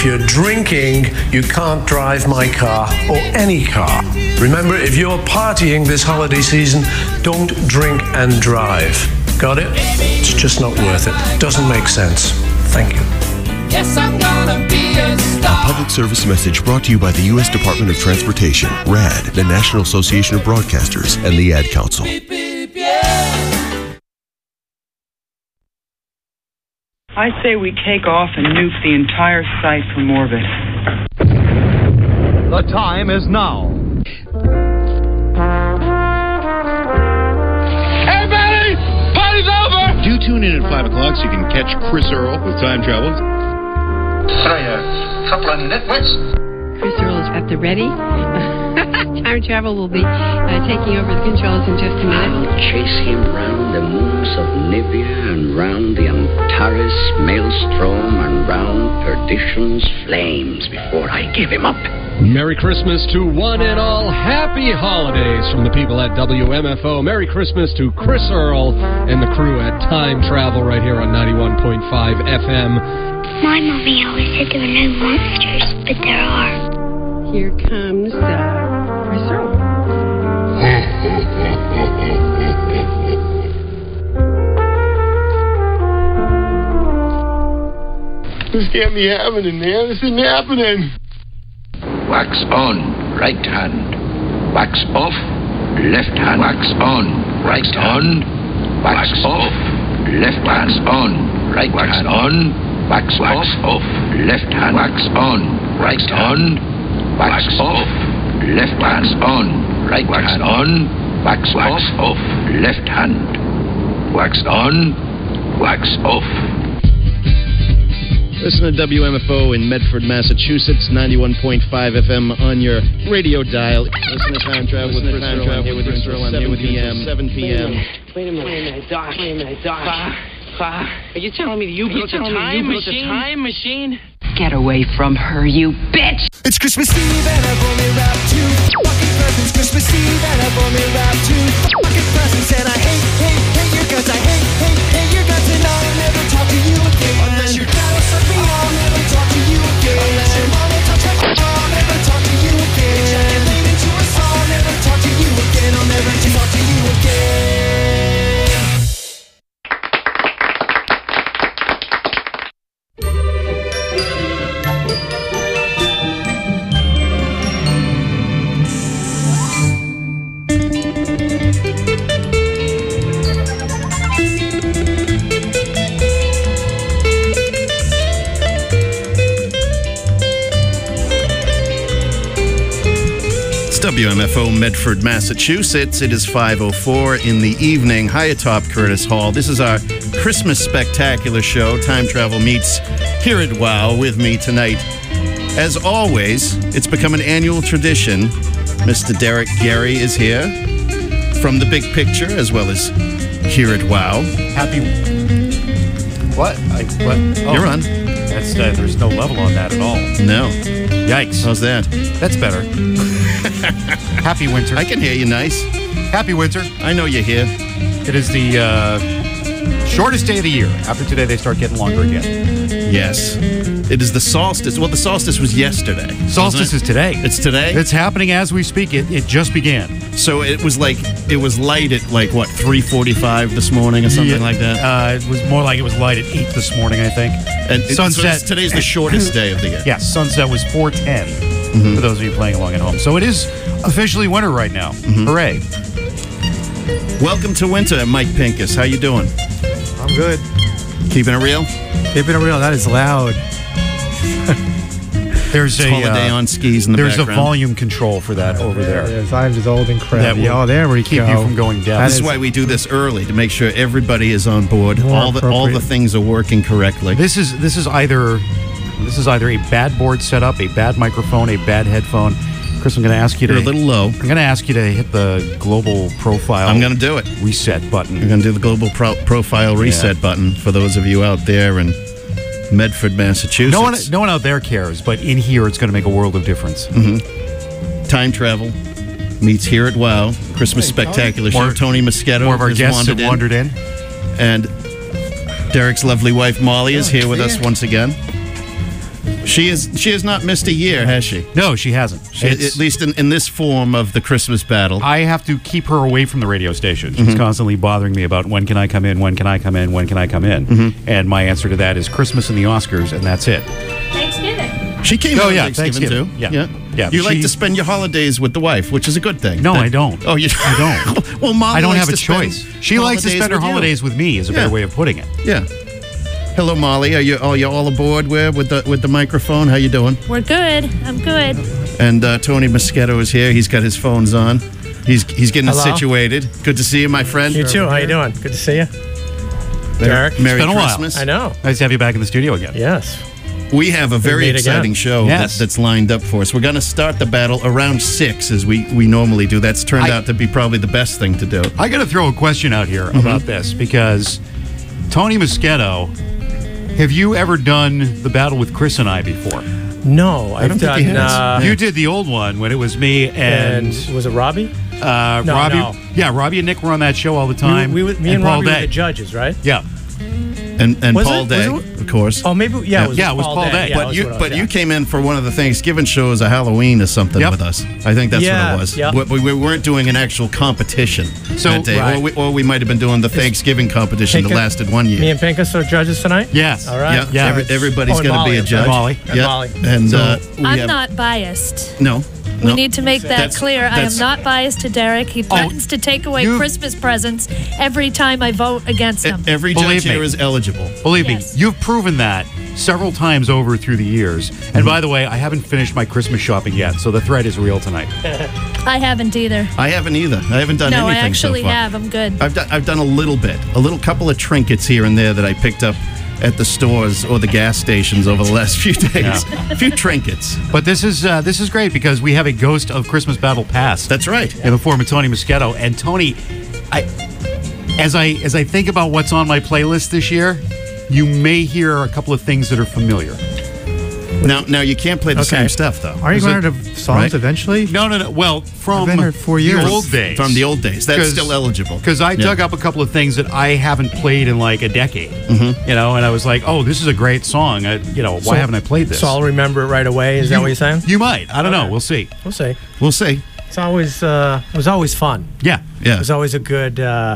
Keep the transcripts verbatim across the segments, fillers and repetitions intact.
If you're drinking, you can't drive my car or any car. Remember, if you're partying this holiday season, don't drink and drive. Got it? It's just not worth it. Doesn't make sense. Thank you. Yes, I'm gonna be a star. A public service message brought to you by the U S Department of Transportation, R A D, the National Association of Broadcasters, and the Ad Council. Beep, beep, yeah. I say we take off and nuke the entire site from orbit. The time is now. Everybody, party's over! Do tune in at five o'clock so you can catch Chris Earl with Time Travel. Hey, a couple of nitwits. Chris Earl is at the ready. Time Travel will be uh, taking over the controls in just a minute. I'll chase him round the moons of Nibia and round the Antares maelstrom and round perdition's flames before I give him up. Merry Christmas to one and all. Happy holidays from the people at W M F O. Merry Christmas to Chris Earl and the crew at Time Travel right here on ninety-one point five F M. My mommy always said there were no monsters, but there are. Here comes uh, Chris Earl. This can't be happening, man. This isn't happening. Wax on, right hand. Wax off, left hand. Wax on, right hand. Wax off, left hand. On, right hand. On, wax off, off, left hand. Wax on, right hand. Wax off, left hand. On, right hand. On, wax off, off, left hand. Wax on, wax off. Listen to W M F O in Medford, Massachusetts, ninety-one point five F M on your radio dial. Listen to Time Travel with Chris Earl. I'm here with Chris Earl. I'm here with you until seven p.m. Wait a minute, wait a minute, Doc. Wait a minute, Doc. Pa, Pa, are you telling me that you built a time machine? time machine? Get away from her, you bitch! It's Christmas Eve and I've only wrapped two fucking presents. Christmas Eve and I've only wrapped two fucking presents. And I hate, hate, hate your guts. I hate, hate, hate your guts. And I'll never talk to you again. Unless your dad will suck me, I'll never talk to you again. Unless your mom will touch me, I'll never talk to you again. Ejaculate into a song, I'll never talk to you again. I'll never talk to you again. W M F O Medford, Massachusetts. It is five oh four in the evening, high atop Curtis Hall. This is our Christmas spectacular show. Time Travel meets here at WOW. With me tonight, as always, it's become an annual tradition. Mister Derek Gary is here from The Big Picture, as well as here at WOW. Happy... What? I, what? Oh, You're on. That's, uh, there's no level on that at all. No. Yikes. How's that? That's better. Happy winter. I can hear you nice. Happy winter. I know you're here. It is the uh, shortest day of the year. After today, they start getting longer again. Yes. It is the solstice. Well, the solstice was yesterday. Solstice is today. It's today? It's happening as we speak. It, it just began. So it was like, it was light at like, what, three forty-five this morning or something yeah, like that? Uh, it was more like it was light at eight this morning, I think. And sunset. So today's the shortest day of the year. Yes, sunset was four ten mm-hmm. for those of you playing along at home. So it is officially winter right now. Mm-hmm. Hooray. Welcome to winter, Mike Pincus. How you doing? I'm good. Keeping it real? Keeping it real. That is loud. There's it's a holiday uh, on skis in the there's background. a volume control for that over there. Yes, I'm just old and crabby. Will oh, there we keep go. you from going down. This is why we do this early, to make sure everybody is on board. More all the all the things are working correctly. This is this is either this is either a bad board setup, a bad microphone, a bad headphone. Chris, I'm going to ask you to... You're a little low. I'm going to ask you to hit the global profile... I'm going to do it. ...reset button. I'm going to do the global pro profile reset yeah. button for those of you out there in Medford, Massachusetts. No one, no one out there cares, but in here it's going to make a world of difference. Mm-hmm. Time Travel meets here at WOW. Christmas hey, Spectacular Tony. Show. Tony Moschetto More of our has guests wandered have wandered in. in. And Derek's lovely wife, Molly, is here with us once again. She is. She has not missed a year, has she? No, she hasn't. She, at least in, in this form of the Christmas battle. I have to keep her away from the radio station. She's Mhm. constantly bothering me about when can I come in, when can I come in, when can I come in. Mhm. And my answer to that is Christmas and the Oscars, and that's it. Thanksgiving. She came Oh, out on yeah, Thanksgiving, Thanksgiving. too. Yeah. yeah, Yeah, You like she- to spend your holidays with the wife, which is a good thing. No, That- I don't. Oh, you I don't. well, Molly I don't likes have a to spend choice. She likes to holidays spend her with you. holidays with me, is a Yeah. better way of putting it. Yeah. Hello, Molly. Are you? Are you all aboard? Where with the with the microphone? How you doing? We're good. I'm good. And uh, Tony Moschetto is here. He's got his phones on. He's he's getting it Hello. situated. Good to see you, my friend. You too. How you doing? Good to see you. Derek, Merry It's been a while. Christmas. I know. Nice to have you back in the studio again. Yes. We have a very meet again. exciting show Yes. that, that's lined up for us. We're going to start the battle around six, as we, we normally do. That's turned I- out to be probably the best thing to do. I got to throw a question out here Mm-hmm. about this because Tony Moschetto, have you ever done the battle with Chris and I before? No, I've don't think he done. has. Uh, You did the old one when it was me and, and was it Robbie? uh, No, Robbie. no. Yeah, Robbie and Nick were on that show all the time. We, we, me and, Paul Robbie were Day. the judges, right? Yeah. And and Was Paul it? Day, Was it? of course. Oh, maybe. Yeah, it was, Yeah, it was Paul Day. Yeah, but that was you what it was, but yeah. you came in for one of the Thanksgiving shows, a Halloween or something Yep. with us. I think that's Yeah, what it was. yep. We, we weren't doing an actual competition So- that day, Right. or we, or we might have been doing the Thanksgiving competition that Pinker- lasted one year. Me and Pincus are judges tonight. Yes. All right. Yeah, Yeah. every- everybody's Oh, and going to Molly, be a I'm judge. sorry. Molly. And Yeah. Molly. And So- uh, we I'm have, not biased. No. We no. need to make that That's- clear. I am that's- not biased to Derek. He threatens to take away you- Christmas presents every time I vote against E- him. Every Believe judge here me. is eligible. Believe Yes. me, you've proven that several times over through the years. And by the way, I haven't finished my Christmas shopping yet, so the threat is real tonight. I haven't either. I haven't either. I haven't done No, I anything actually so far. have. I'm good. I've done, I've done a little bit, a little couple of trinkets here and there that I picked up at the stores or the gas stations over the last few days. A few trinkets. But this is uh, this is great because we have a ghost of Christmas Battle past. That's right. In the form of Tony Moschetto. And Tony, I as I as I think about what's on my playlist this year, you may hear a couple of things that are familiar. Now, now you can't play the Okay. same stuff though. Are you Is going it- to have songs right? eventually? No, no, no. Well, from I've been here four years. the old days. From the old days, that's 'Cause- still eligible. Because I Yeah. dug up a couple of things that I haven't played in like a decade. Mm-hmm. You know, and I was like, oh, this is a great song. I, you know, why So- haven't I played this? So I'll remember it right away. Is that You- what you're saying? You might. I don't know. Okay. We'll see. We'll see. We'll see. It's always. Uh, it was always fun. Yeah. It Yeah. was always a good. Uh,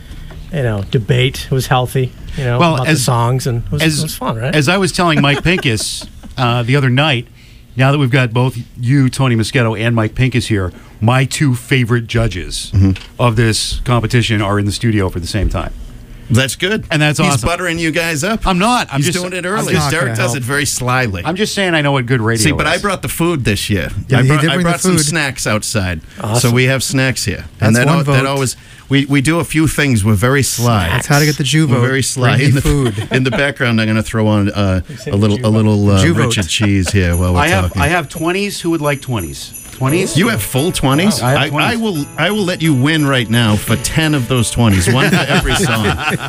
you know, debate. It was healthy. You know, Well, about as- the songs and it was, as, it was fun, right? As I was telling Mike Pincus uh, the other night, now that we've got both you, Tony Moschetto, and Mike Pincus here, my two favorite judges Mm-hmm. of this competition are in the studio for the same time. That's good. And that's He's awesome. buttering you guys up. I'm not. I'm He's just doing it I'm early. just- Derek not does gonna it very slyly. I'm just saying I know what good radio See, but is. I brought the food this year. Yeah, I he brought, did I bring brought the some food. snacks outside, so Awesome. we have snacks here. and That's that, one al- that vote. always we, we do a few things. We're very sly. That's how to get the Jew We're vote. very sly. Bring In me the food. in the background, I'm going to throw on uh, a little Jew a little uh, Jew vote. Richard cheese here while we're I have talking. I have twenties who would like twenties. twenties? You have full twenties? Wow. I have I, twenties. I will I will let you win right now for ten of those twenties, one for every song.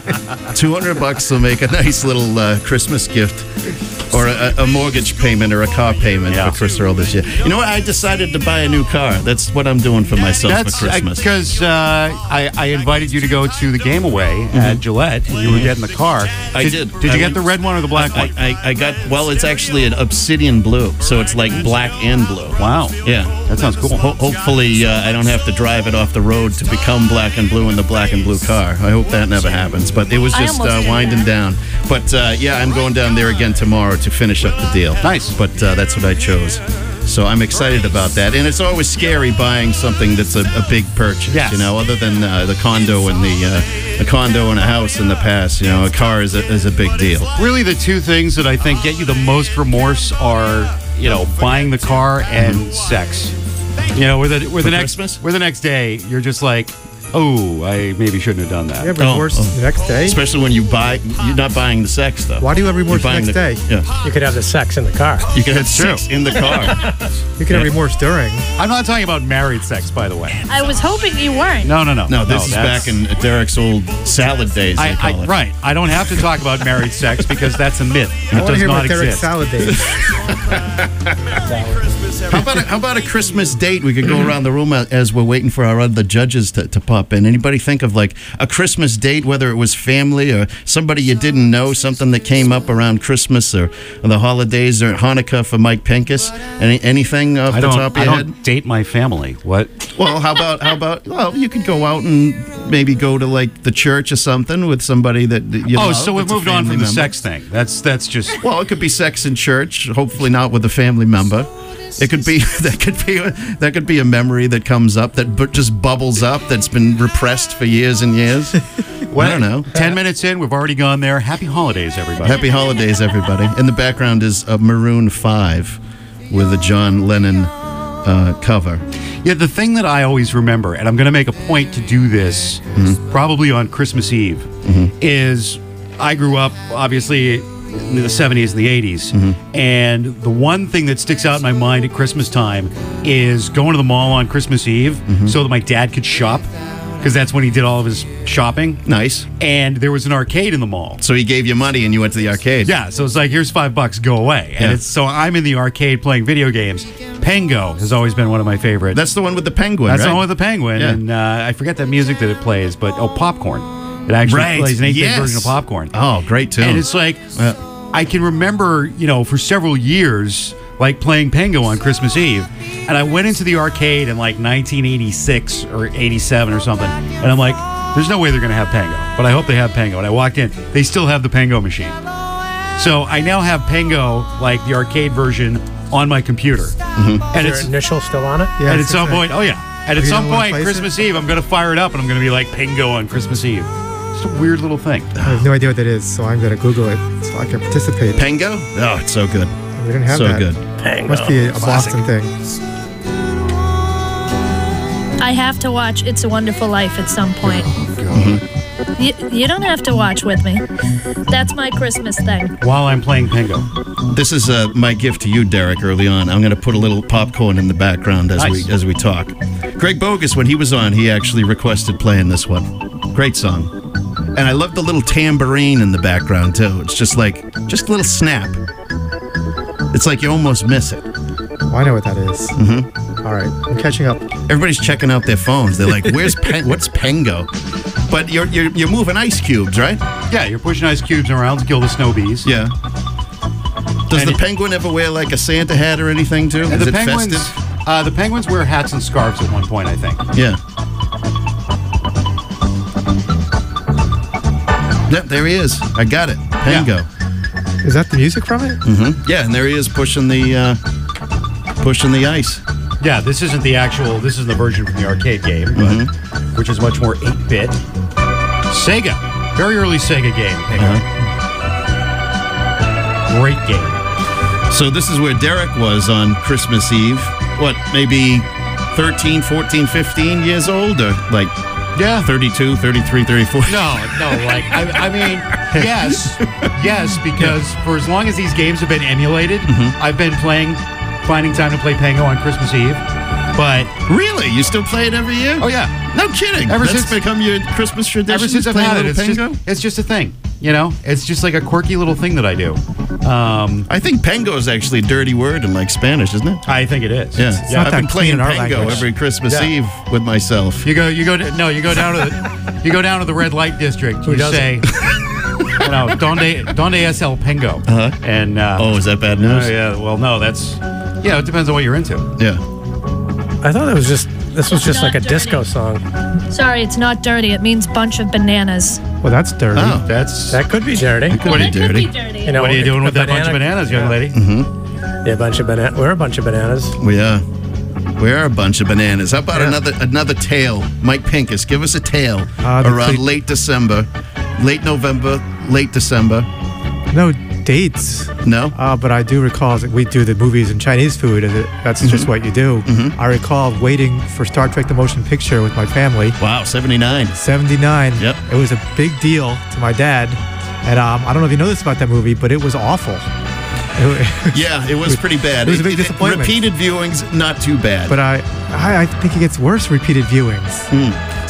two hundred bucks will make a nice little uh, Christmas gift or a, a mortgage payment or a car payment Yeah. for Chris Earl this year. You know what? I decided to buy a new car. That's what I'm doing for myself That's for Christmas. because uh, I, I invited you to go to the game away at Gillette, and you were getting the car. Mm-hmm. I did. Did you I get went- the red one or the black I, one? I, I got, well, it's actually an obsidian blue, so it's like black and blue. Wow. Yeah. That sounds cool. Ho- hopefully, uh, I don't have to drive it off the road to become black and blue in the black and blue car. I hope that never happens. But it was I just almost uh, did winding that. down. But uh, yeah, I'm going down there again tomorrow to finish up the deal. Nice. But uh, that's what I chose. So I'm excited about that. And it's always scary buying something that's a, a big purchase. Yes. You know, other than uh, the condo and the uh, a condo and a house in the past. You know, a car is a, is a big deal. Really, the two things that I think get you the most remorse are, you know, buying the car and sex. You know, where the where For the next Christmas? where the next day you're just like, oh, I maybe shouldn't have done that. You have Oh, remorse oh. the next day? Especially when you buy, you're not buying the sex though. Why do you have remorse You're the buying next the- day? Yeah. You could have the sex in the car. You can have That's true. sex in the car. You can have remorse during. I'm not talking about married sex, by the way. I was hoping you weren't. No, no, no. No, this is that's- back in Derek's old salad days. They I, call I, it. right. I don't have to talk about married sex because that's a myth. I It want to does hear not about Derek's exist. salad days. How about a, how about a Christmas date? We could go around the room as we're waiting for our other judges to, to pop in. Anybody think of like a Christmas date, whether it was family or somebody you didn't know, something that came up around Christmas or, or the holidays or Hanukkah for Mike Pincus? Any anything off I the don't, top of I your don't head? date my family. What? Well, how about how about well, you could go out and maybe go to like the church or something with somebody that, that you Oh, love. so we've that's a moved on family from the member. sex thing. That's that's just. Well, it could be sex in church. Hopefully not with a family member. It could be that could be a, that could be a memory that comes up that bu- just bubbles up that's been repressed for years and years. Well, I don't know. Ten minutes in, we've already gone there. Happy holidays, everybody. Happy holidays, everybody. In the background is a Maroon five with a John Lennon uh, cover. Yeah, the thing that I always remember, and I'm going to make a point to do this Mm-hmm. probably on Christmas Eve, Mhm. is I grew up, obviously, in the seventies and the eighties. Mm-hmm. And the one thing that sticks out in my mind at Christmas time is going to the mall on Christmas Eve Mm-hmm. so that my dad could shop, because that's when he did all of his shopping. Nice. And there was an arcade in the mall. So he gave you money and you went to the arcade. Yeah, so it's like, here's five bucks, go away. And Yeah. it's so I'm in the arcade playing video games. Pengo has always been one of my favorites. That's the one with the penguin, That's right? the one with the penguin. Yeah. And uh, I forget that music that it plays, but oh, Popcorn. It actually Right, plays an eight-bit yes. version of Popcorn. Oh, great tune. And it's like, I can remember, you know, for several years, like playing Pengo on Christmas Eve. And I went into the arcade in like nineteen eighty-six or eighty-seven or something. And I'm like, there's no way they're going to have Pengo. But I hope they have Pengo. And I walked in, they still have the Pengo machine. So I now have Pengo, like the arcade version, on my computer. Mm-hmm. Is And your it's initial still on it? Yeah, and at it's some just point, like- oh yeah. And at You some don't wanna point, place Christmas Eve, I'm going to fire it up and I'm going to be like Pengo on Christmas Eve. Just a weird little thing. I have no idea what that is, so I'm going to Google it so I can participate. Pengo? Oh, it's so good. We didn't have so that. good. Pengo. Must be a Classic. Boston thing. I have to watch It's a Wonderful Life at some point. Mm-hmm. You, you don't have to watch with me. That's my Christmas thing. While I'm playing Pengo. This is uh, my gift to you, Derek, early on. I'm going to put a little popcorn in the background as Nice. we as we talk. Greg Bogus, when he was on, he actually requested playing this one. Great song. And I love the little tambourine in the background, too. It's just like, just a little snap. It's like you almost miss it. Oh, I know what that is. Mm-hmm. All right, I'm catching up. Everybody's checking out their phones. They're like, "Where's Pen- what's Pengo?" But you're, you're you're moving ice cubes, right? Yeah, you're pushing ice cubes around to kill the snow bees. Yeah. Does And the it- penguin ever wear like a Santa hat or anything too? And Is the it penguins, festive? uh, the penguins wear hats and scarves at one point, I think. Yeah. Yep, there he is. I got it. Pengo. Is that the music from it? Mm-hmm. Yeah, and there he is pushing the uh, pushing the ice. Yeah, this isn't the actual. This is the version from the arcade game, but, Mm-hmm. which is much more eight-bit. Sega, very early Sega game. Pengo. Uh-huh. Great game. So this is where Derek was on Christmas Eve. What, maybe thirteen, fourteen, fifteen years old? Or like Yeah. thirty-two, thirty-three, thirty-four? No, no, like I, I mean, yes, yes, because for as long as these games have been emulated, Mm-hmm. I've been playing, finding time to play Pengo on Christmas Eve. But Really? You still play it every year? oh yeah, No kidding. Ever That's since- become your Christmas tradition? ever since I've playing had it, little it's Pengo? just, it's just a thing. You know, it's just like a quirky little thing that I do. Um, I think Pengo is actually a dirty word in like Spanish, isn't it? I think it is. Yeah, not I've been that playing clean in our Pengo language. every Christmas Yeah. Eve with myself. You go, you go, to, no, you go down to the, you go down to the red light district. You doesn't? say, you know, donde, donde es el Pengo? Uh-huh. And uh, Oh, is that bad oh, news? yeah, well, no, that's yeah. It depends on what you're into. Yeah. I thought it was just this was just Not like a dirty. disco song. Sorry, it's not dirty. It means bunch of bananas. Well, that's dirty. Oh, That's That could be dirty. could Well, be that dirty. could be dirty. You know, what are you doing with a that bunch of banana- bananas, young yeah. lady? Mm-hmm. Yeah, a bunch of banana. We're a bunch of bananas. We are. We are a bunch of bananas. How about Yeah. another another tale? Mike Pincus, give us a tale Uh, the around cle- late December, late November, late December. No dates. No? Uh, but I do recall that we do the movies and Chinese food, and it, that's just what you do. Mhm. I recall waiting for Star Trek The Motion Picture with my family. Wow, seventy-nine. seventy-nine. Yep. It was a big deal to my dad. And um, I don't know if you know this about that movie, but it was awful. It- Yeah, it was pretty bad. It was a big disappointment. Repeated viewings, not too bad. But I, I, I think it gets worse repeated viewings. Hmm.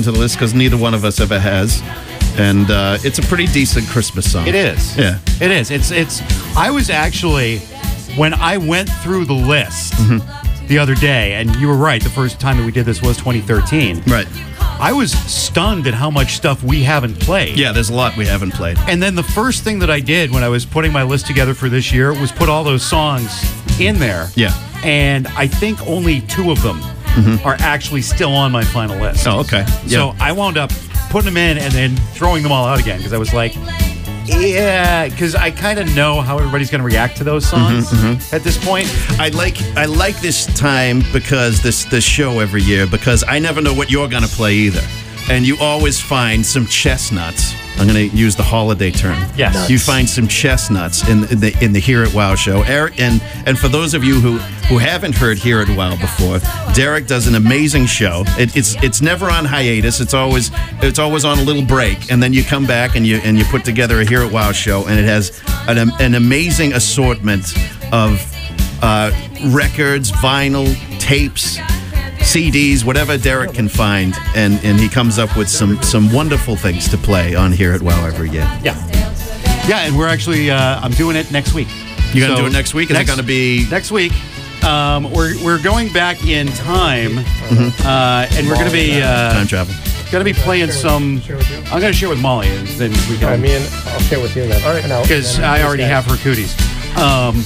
onto the list because neither one of us ever has. And uh, it's a pretty decent Christmas song. It is. Yeah. It is. It's, it's, I was actually, when I went through the list Mm-hmm. the other day, and you were right, the first time that we did this was twenty thirteen. Right. I was stunned at how much stuff we haven't played. Yeah, there's a lot we haven't played. And then the first thing that I did when I was putting my list together for this year was put all those songs in there. Yeah. And I think only two of them Mhm. are actually still on my final list. Oh, okay. So I wound up putting them in and then throwing them all out again because I was like, yeah, because I kind of know how everybody's going to react to those songs Mhm, mhm. at this point. I like I like this time because this this show every year because I never know what you're gonna play either, and you always find some chestnuts. I'm gonna use the holiday term. Yes. Nuts. You find some chestnuts in, in the in the Hear It Wow show. Eric, and and for those of you who who haven't heard Hear It Wow before, Derek does an amazing show. It, it's it's never on hiatus. It's always it's always on a little break, and then you come back and you and you put together a Hear It Wow show, and it has an an amazing assortment of uh, records, vinyl, tapes, C Ds, whatever Derek can find, and, and he comes up with some some wonderful things to play on Hear It Wow every year. Yeah. Yeah, and we're actually, uh, I'm doing it next week. You're going to So do it next week? Is next- it going to be... Next week. Um, we're, we're going back in time, Mhm. uh, and we're going to be... Uh, Time travel. Going to be playing some... I'm going to share with Molly, and then we can... All right, me and I'll share with you then. All right, now Because then I already this guy. have her cooties. Um,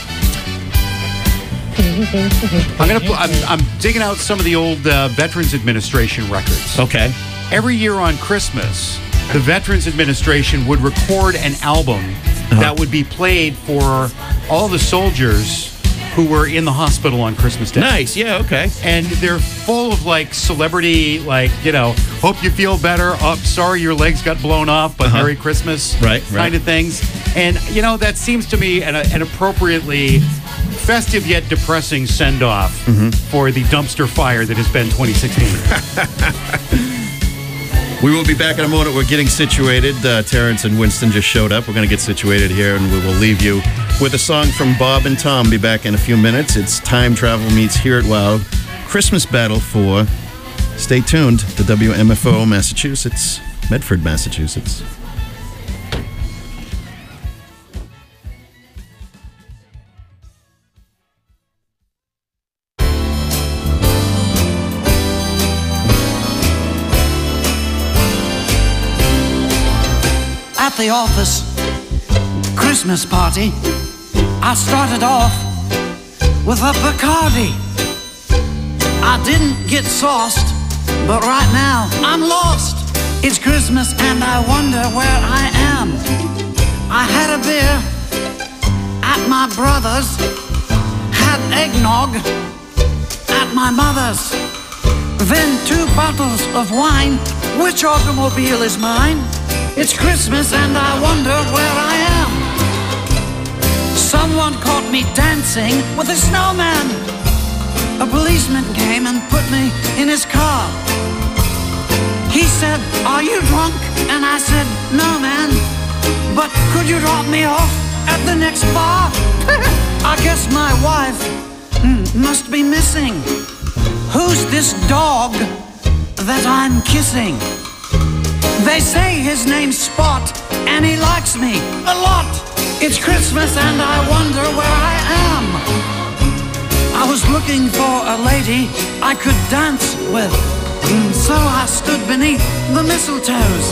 I'm gonna. Pl- I'm, I'm digging out some of the old uh, Veterans Administration records. Okay. Every year on Christmas, the Veterans Administration would record an album that would be played for all the soldiers who were in the hospital on Christmas Day. Nice. Yeah. Okay. And they're full of like celebrity, like, you know, hope you feel better. Oh, sorry your legs got blown off, but Uh-huh. Merry Christmas. Right, right. Kind of things. And, you know, that seems to me an, an appropriately festive yet depressing send off Mm-hmm. for the dumpster fire that has been twenty sixteen. We will be back in a moment. We're getting situated. Uh, Terrence and Winston just showed up. We're going to get situated here, and we will leave you with a song from Bob and Tom. Be back in a few minutes. It's Time Travel Meets Hear It Wow Christmas Battle for. Stay tuned to W M F O Massachusetts, Medford, Massachusetts. At the office Christmas party, I started off with a Bacardi. I didn't get sauced, but right now I'm lost. It's Christmas and I wonder where I am. I had a beer at my brother's, had eggnog at my mother's, then two bottles of wine. Which automobile is mine? It's Christmas and I wonder where I am. Someone caught me dancing with a snowman. A policeman came and put me in his car. He said, "Are you drunk?" And I said, "No, man, but could you drop me off at the next bar?" I guess my wife mm, must be missing. Who's this dog that I'm kissing? They say his name's Spot, and he likes me a lot. It's Christmas and I wonder where I am. I was looking for a lady I could dance with, so I stood beneath the mistletoes.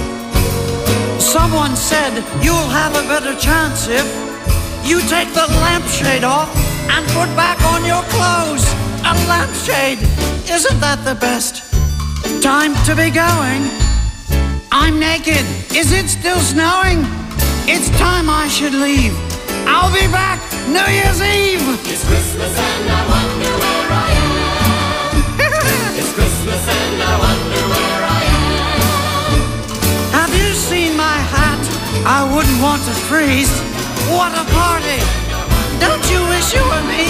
Someone said, "You'll have a better chance if you take the lampshade off and put back on your clothes." A lampshade, isn't that the best time to be going? I'm naked. Is it still snowing? It's time I should leave. I'll be back New Year's Eve. It's Christmas and I wonder where I am. It's Christmas and I wonder where I am. Have you seen my hat? I wouldn't want to freeze. What a party. Don't you wish you were me?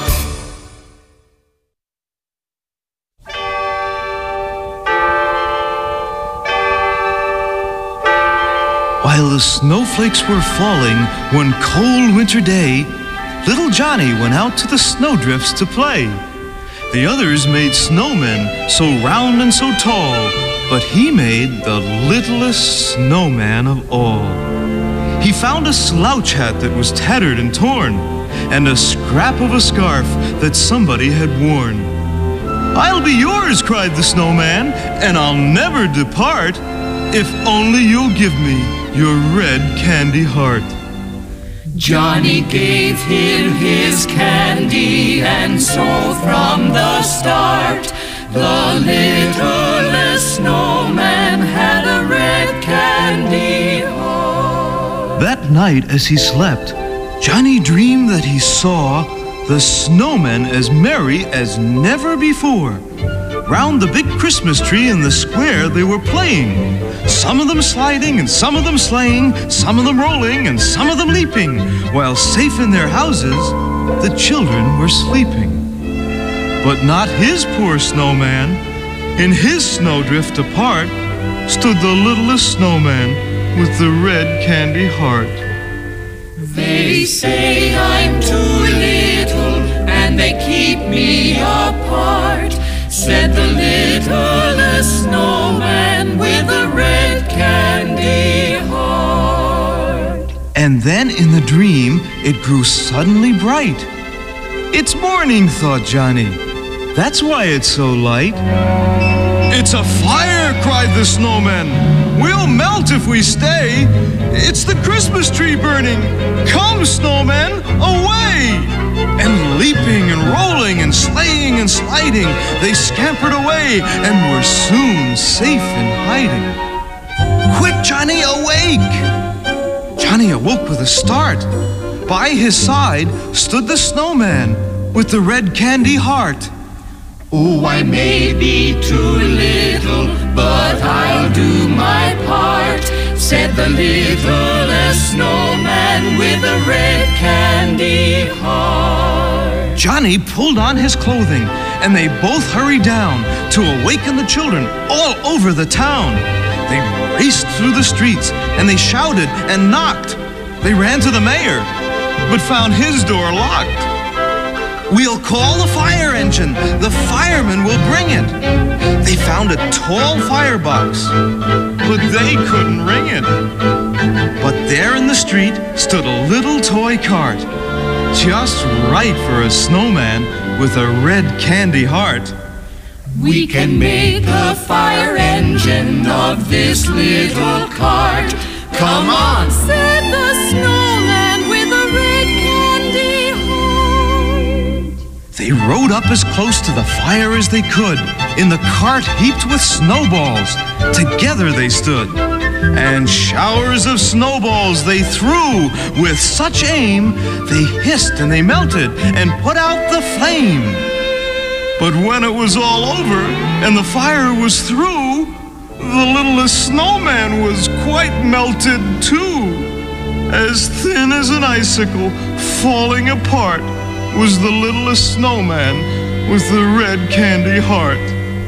While the snowflakes were falling one cold winter day, little Johnny went out to the snowdrifts to play. The others made snowmen so round and so tall, but he made the littlest snowman of all. He found a slouch hat that was tattered and torn, and a scrap of a scarf that somebody had worn. "I'll be yours," cried the snowman, "and I'll never depart, if only you'll give me your red candy heart." Johnny gave him his candy, and so from the start, the littlest snowman had a red candy heart. That night as he slept, Johnny dreamed that he saw the snowmen as merry as never before. Round the big Christmas tree in the square they were playing, some of them sliding and some of them sleighing, some of them rolling and some of them leaping, while safe in their houses the children were sleeping. But not his poor snowman. In his snowdrift apart stood the littlest snowman with the red candy heart. They say I'm too little and they keep me apart, said the littlest snowman with a red candy heart. And then in the dream it grew suddenly bright. "It's morning," thought Johnny. "That's why it's so light." "It's a fire!" cried the snowman. "We'll melt if we stay. It's the Christmas tree burning. Come, snowmen, away!" And leaping and rolling and sleighing and sliding, they scampered away and were soon safe in hiding. "Quick, Johnny, awake!" Johnny awoke with a start. By his side stood the snowman with the red candy heart. "Oh, I may be too little, but I'll do my part," said the littlest snowman with a red candy heart. Johnny pulled on his clothing, and they both hurried down to awaken the children all over the town. They raced through the streets, and they shouted and knocked. They ran to the mayor, but found his door locked. "We'll call the fire engine. The firemen will bring it." They found a tall firebox, but they couldn't ring it. But there in the street stood a little toy cart, just right for a snowman with a red candy heart. "We can make a fire engine of this little cart. Come on," said the snowman with a red candy heart. They rode up as close to the fire as they could, in the cart heaped with snowballs. Together they stood, and showers of snowballs they threw with such aim, they hissed and they melted and put out the flame. But when it was all over and the fire was through, the littlest snowman was quite melted too. As thin as an icicle falling apart was the littlest snowman with the red candy heart.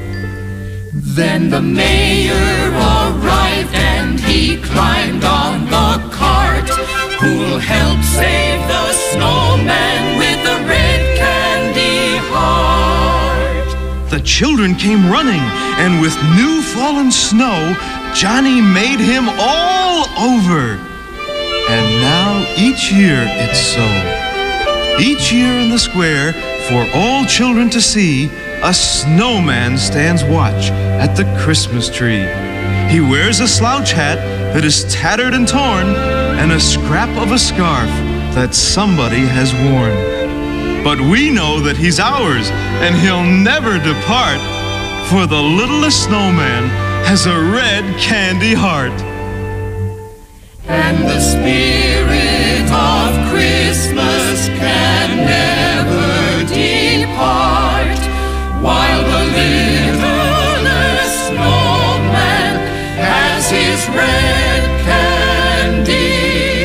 Then the mayor arrived and he climbed on the cart. Who'll help save the snowman with the red candy heart? The children came running, and with new fallen snow, Johnny made him all over. And now each year it's so. Each year in the square, for all children to see, a snowman stands watch at the Christmas tree. He wears a slouch hat that is tattered and torn, and a scrap of a scarf that somebody has worn. But we know that he's ours, and he'll never depart, for the littlest snowman has a red candy heart. And the spirit of Christmas can never depart, while the littlest snowman has his red candy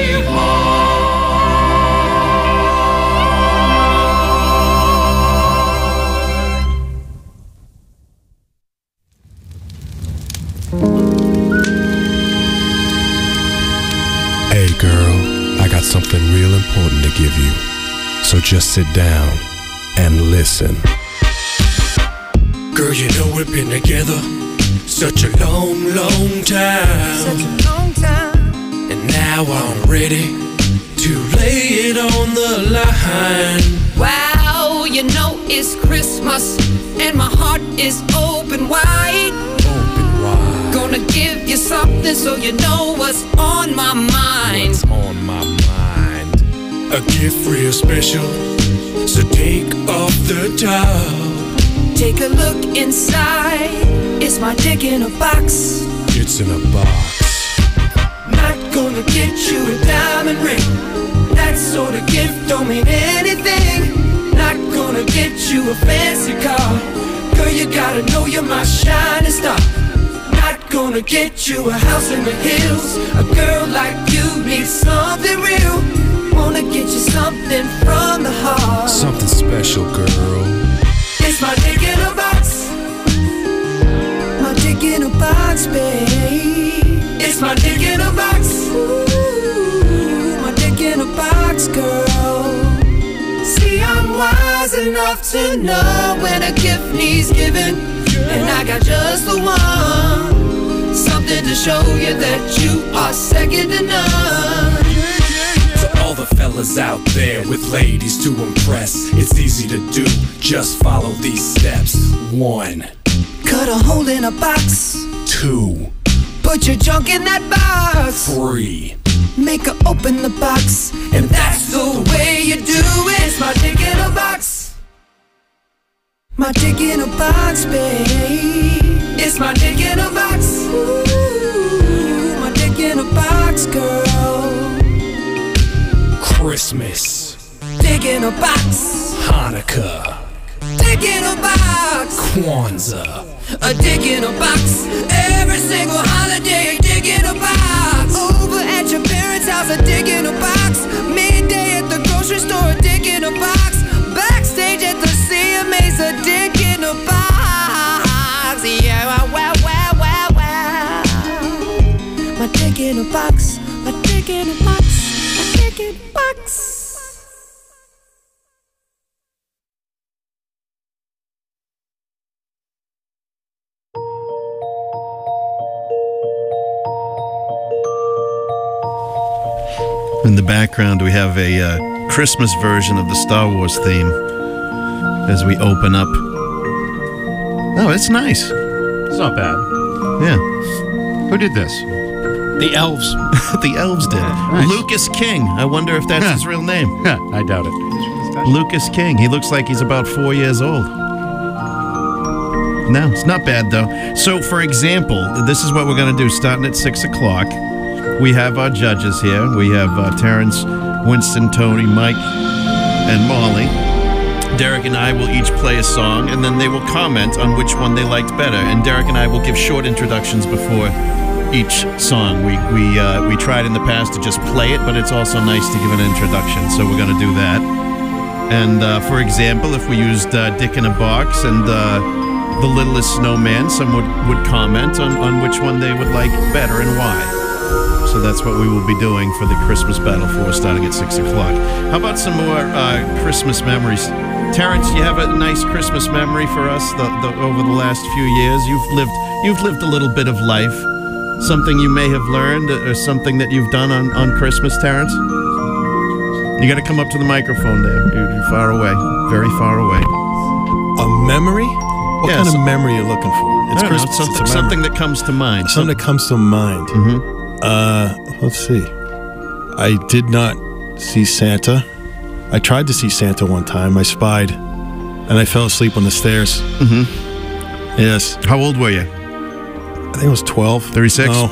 Hey girl, I got something real important to give you. So just sit down and listen. Girl, you know we've been together Such a long, long time. Such a long time. And now I'm ready to lay it on the line. Wow, you know it's Christmas and my heart is open wide. Open wide. Gonna give you something so you know what's on my mind. What's on my mind? A gift real special. So take off the top. Take a look inside. It's my dick in a box. It's in a box. Not gonna get you a diamond ring. That sort of gift don't mean anything. Not gonna get you a fancy car. Girl, you gotta know you're my shining star. Not gonna get you a house in the hills. A girl like you needs something real. Wanna get you something from the heart. Something special, girl. It's my dick in a box. My dick in a box, babe. It's my dick in a box. Ooh, my dick in a box, girl. See, I'm wise enough to know when a gift needs giving, and I got just the one. Something to show you that you are second to none. To all the fellas out there with ladies to impress, it's easy to do, just follow these steps. One. Cut a hole in a box. Two. Put your junk in that box. Three. Make her open the box, and that's the way you do it. It's my dick in a box. My dick in a box, babe. It's my dick in a box. Ooh, my dick in a box, girl. Christmas. Dick in a box. Hanukkah. Dick in a box. Kwanzaa. A dick in a box. Every single holiday, a dick in a box. Over at your parents' house, a dick in a box. Midday at the grocery store, a dick in a box. Backstage at the C M A's, a dick in a box. Yeah, wow, wow, wow, wow, wow. My dick in a box. My dick in a box. My dick in a box. In the background, we have a uh, Christmas version of the Star Wars theme as we open up. Oh, it's nice. It's not bad. Yeah. Who did this? The elves. The elves did. Nice. Lucas King. I wonder if that's his real name. I doubt it. Lucas King. He looks like he's about four years old. No, it's not bad, though. So, for example, this is what we're going to do starting at six o'clock. We have our judges here. We have uh, Terrence, Winston, Tony, Mike, and Molly. Derek and I will each play a song, and then they will comment on which one they liked better. And Derek and I will give short introductions before each song. We we uh, we tried in the past to just play it, but it's also nice to give an introduction, so we're going to do that. And uh, for example, if we used uh, Dick in a Box and uh, The Littlest Snowman, some would, would comment on, on which one they would like better and why. So that's what we will be doing for the Christmas Battle for starting at six o'clock. How about some more uh, Christmas memories? Terrence, you have a nice Christmas memory for us the, the, over the last few years. You've lived you've lived a little bit of life. Something you may have learned or something that you've done on, on Christmas, Terrence? You got to come up to the microphone there. You're, you're far away, very far away. A memory? What Yeah, kind so- of memory are you looking for? It's I don't know, Christmas. something, it's a something memory. that comes to mind. Something that comes to mind. Mm-hmm. Uh, let's see. I did not see Santa. I tried to see Santa one time. I spied, and I fell asleep on the stairs. Mm-hmm. Yes. How old were you? I think I was twelve. thirty-six? No.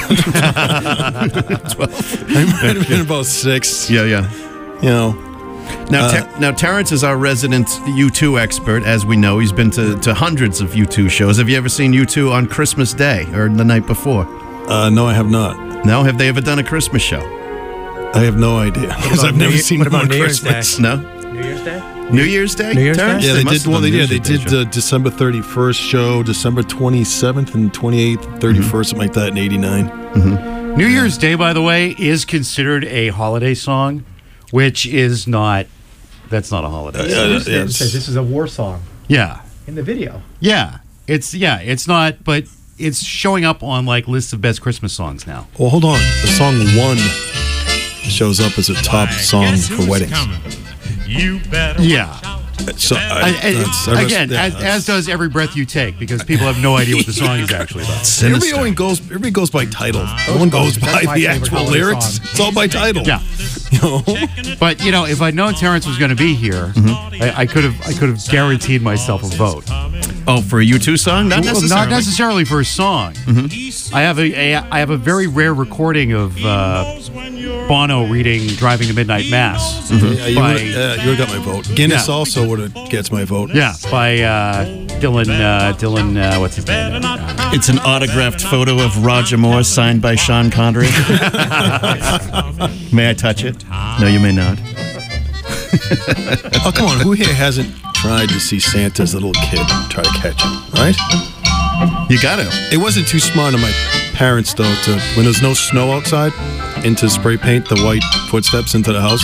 Uh, twelve. I might have been about six. Yeah, yeah. You know. Now, Uh, Ter- now Terrence is our resident U two expert, as we know. He's been to, to hundreds of U two shows. Have you ever seen U two on Christmas Day or the night before? Uh, no, I have not. No? Have they ever done a Christmas show? I have no idea because about I've never New Year- seen what them on about New Year's Christmas. Day? No? New Year's Day? New Year's Day? New Year's Terrence? Day? Yeah, they, must did. have Well, done they, yeah, New they Year's Day did uh, December thirty-first show, December twenty-seventh and twenty-eighth, thirty-first, something like that in eighty-nine. Mm-hmm. New Year's Day, by the way, is considered a holiday song, which is not. That's not a holiday. Uh, song. yeah, It says this is a war song Yeah, in the video. yeah. It's yeah. It's not. But it's showing up on like lists of best Christmas songs now. Well, hold on. The song One shows up as a top song for weddings. You better Yeah. So, I, I- I- that's- I again, yeah, as, that's- as does Every Breath You Take, because people have no idea what the song is actually about. Everybody only goes. Everybody goes by title. No one goes That's by my the favorite actual holiday lyrics. song. It's all by title. Yeah. You know? But you know, if I'd known Terrence was going to be here, I, I could have I could have guaranteed myself a vote. Oh, for a U two song? Not Well, necessarily. Not necessarily for a song. I have a, a I have a very rare recording of uh, Bono reading "Driving to Midnight Mass." Yeah, you by- would uh, you would have got my vote. Guinness Yeah. also would have gets my vote. Yeah, by uh, Dylan. Uh, Dylan, uh, what's his name? It's an autographed photo of Roger Moore signed by Sean Connery. May I touch it? No, you may not. Oh, come on. Who here hasn't tried to see Santa as a little kid and try to catch him, right? You got to. It wasn't too smart of my parents, though, to, when there's no snow outside, and to spray paint the white footsteps into the house.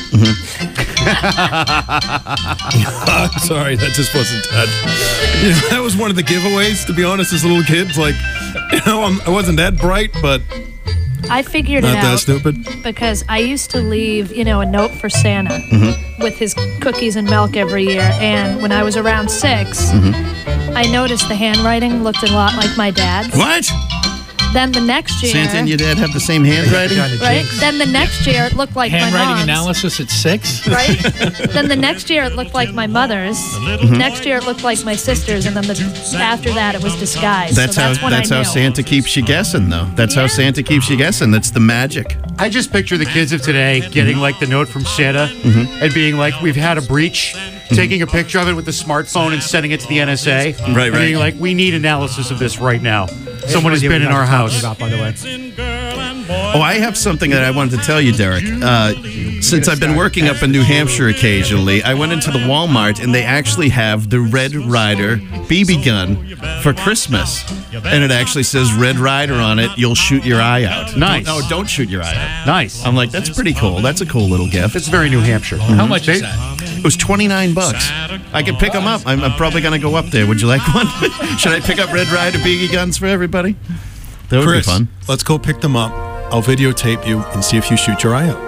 I'm sorry, that just wasn't that. You know, that was one of the giveaways, to be honest, as a little kid. It's like, you know, I'm, I wasn't that bright, but I figured not it that out stupid. because I used to leave, you know, a note for Santa Mm-hmm. with his cookies and milk every year. And when I was around six, I noticed the handwriting looked a lot like my dad's. What? Then the next year, Santa and your dad have the same handwriting? right? Then the next year it looked like my Handwriting mom's. analysis at six? Right? Then the next year it looked like my mother's. Mhm. Next year it looked like my sister's, and then the, after that it was disguised. That's so how that's when that's I how knew. Santa keeps you guessing, though. That's how Santa keeps you guessing. That's the magic. I just picture the kids of today getting like the note from Santa Mm-hmm. and being like, "We've had a breach," taking a picture of it with the smartphone and sending it to the N S A. Right, and right. Being like, "We need analysis of this right now. Someone has idea been what in you our guys are house." talking about, by the way. Oh, I have something that I wanted to tell you, Derek. Uh, since I've been working up in New Hampshire occasionally, I went into the Walmart and they actually have the Red Ryder B B gun for Christmas. And it actually says Red Ryder on it. You'll shoot your eye out. Nice. No, don't shoot your eye out. Nice. I'm like, that's pretty cool. That's a cool little gift. It's very New Hampshire. How much is that? It was twenty-nine bucks. I could pick them up. I'm, I'm probably going to go up there. Would you like one? Should I pick up Red Ryder B B guns for everybody? That would Chris, be fun. let's go pick them up. I'll videotape you and see if you shoot your eye out.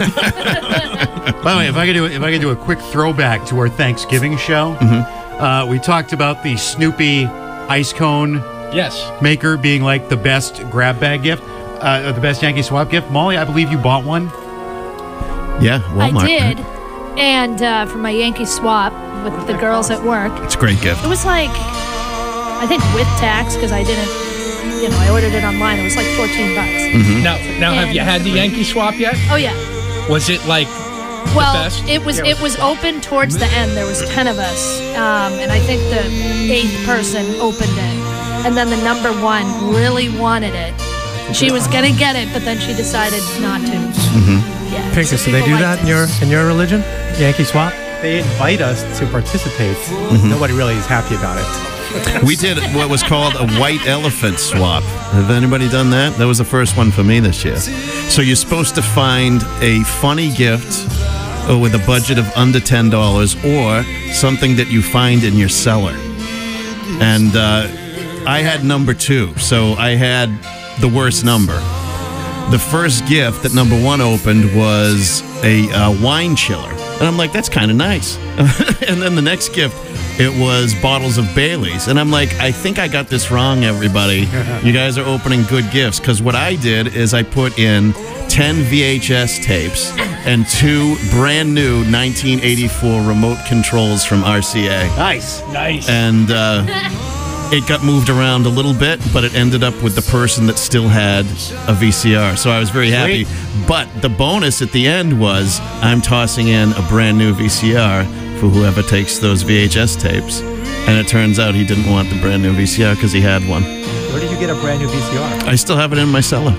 By the way, if I could do if I could do a quick throwback to our Thanksgiving show, uh, we talked about the Snoopy ice cone Yes. maker being like the best grab bag gift, uh, the best Yankee Swap gift. Molly, I believe you bought one. Yeah, Walmart. I did, and uh, for my Yankee swap with the girls at work, It's a great gift. it was like, I think with tax, because I didn't, you know, I ordered it online. It was like fourteen bucks. Mm-hmm. Now, now have you And- had the Yankee swap yet? Oh yeah. Was it like Well, the best? it was it was open towards the end. There was ten of us, um, and I think the eighth person opened it, and then the number one really wanted it. She was gonna get it, but then she decided not to. Mm-hmm. Yeah. Pinkus, so do they people do liked that in your in your religion? Yankee swap? They invite us to participate. Mm-hmm. Nobody really is happy about it. We did what was called a white elephant swap. Have anybody done that? That was the first one for me this year. So you're supposed to find a funny gift uh, with a budget of under ten dollars or something that you find in your cellar. And uh, I had number two, so I had the worst number. The first gift that number one opened was a uh, wine chiller. And I'm like, that's kind of nice. And then the next gift, it was bottles of Baileys. And I'm like, I think I got this wrong, everybody. You guys are opening good gifts. Because what I did is I put in ten V H S tapes and two brand new nineteen eighty-four remote controls from R C A. Nice. Nice. And uh, it got moved around a little bit, but it ended up with the person that still had a V C R. So I was very happy. But the bonus at the end was I'm tossing in a brand new V C R for whoever takes those V H S tapes. And it turns out he didn't want the brand new V C R because he had one. Where did you get a brand new V C R? I still have it in my cellar.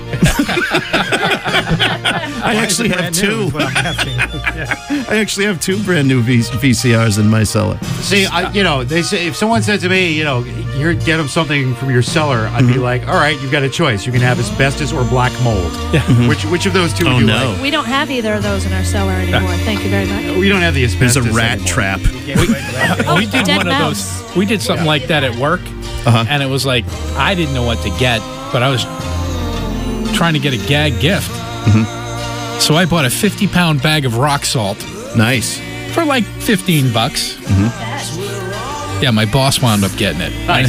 I actually have two. I actually have two brand new v- VCRs in my cellar. See, I, you know, they say if someone said to me, you know, here, get them something from your cellar, I'd be like, all right, you've got a choice. You can have asbestos or black mold. Which which of those two Oh, would you no. like? We don't have either of those in our cellar anymore. Thank you very much. We don't have the There's asbestos a rat anymore. trap. we did dead one of mouse. those. We did something like that at work. Uh-huh. and it was like I didn't know what to get, but I was trying to get a gag gift. Mm-hmm. So I bought a fifty pound bag of rock salt. Nice. For like fifteen bucks. Mm-hmm. Yeah, my boss wound up getting it. Nice.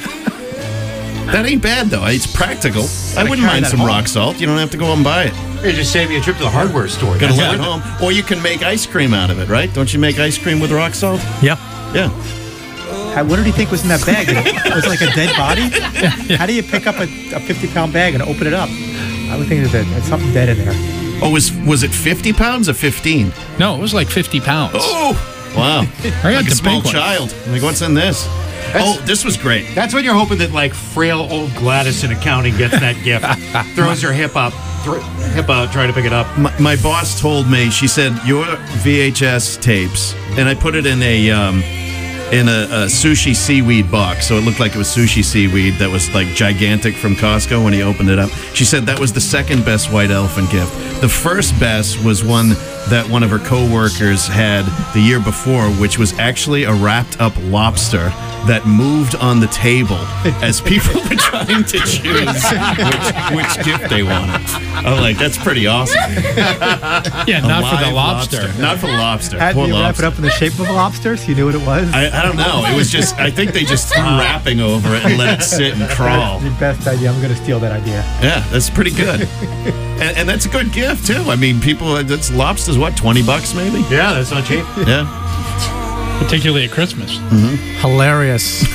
That ain't bad, though. It's practical. I wouldn't mind some home. rock salt. You don't have to go out and buy it. Hey, just save me a trip to the hardware store. Got to leave it home. Or you can make ice cream out of it, right? Don't you make ice cream with rock salt? Yep. Yeah. How, what did he think was in that bag? It was like a dead body? How do you pick up a, a fifty pound bag and open it up? I would think there's, there's something dead in there. Oh, was was it fifty pounds or fifteen? No, it was like fifty pounds. Oh, wow. I got like a the small big one. child. Like, what's in this? That's, oh, this was great. That's when you're hoping that, like, frail old Gladys in accounting gets that gift, throws her hip up, th- hip out, trying to pick it up. My, my boss told me, she said, your V H S tapes, and I put it in a um, in a, a sushi seaweed box, so it looked like it was sushi seaweed that was, like, gigantic from Costco when he opened it up. She said that was the second best white elephant gift. The first best was one that one of her co-workers had the year before, which was actually a wrapped up lobster that moved on the table as people were trying to choose which, which gift they wanted. I'm like, that's pretty awesome. Yeah, A not for the live lobster. Not for the lobster. How Poor did you wrap lobster. it up in the shape of a lobster so you knew what it was? I, I don't know. It was just, I think they just threw wrapping over it and let it sit and crawl. That's the best idea. I'm going to steal that idea. Yeah, that's pretty good. and, and that's a good gift, too. I mean, people, that's lobster's what, twenty bucks maybe? Yeah, that's not cheap. Yeah. Particularly at Christmas. Mm-hmm. Hilarious,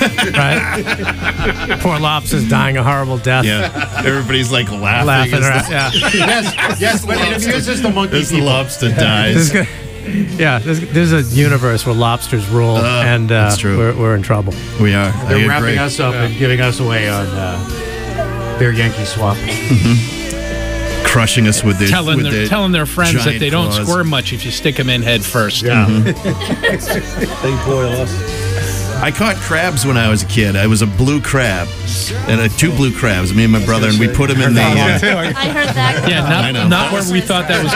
right? Poor lobster's dying a horrible death. Yeah, everybody's like laughing. Laughing as around, the- yeah. yes, yes, when it amuses the monkey as the people. lobster There's dies. go- yeah, there's, there's a universe where lobsters rule, Uh, and uh, that's true. We're, we're in trouble. We are. They're I wrapping agree. us up and giving us away on uh, their Yankee swap. Crushing us with their telling with their, their telling their friends that giant they don't claws. squirm much if you stick them in head first. Yeah. They boil us. I caught crabs when I was a kid. I was a blue crab, and uh, two blue crabs. Me and my brother, and we put them in the. Uh, I heard that. Yeah, I know. not, not where we thought that was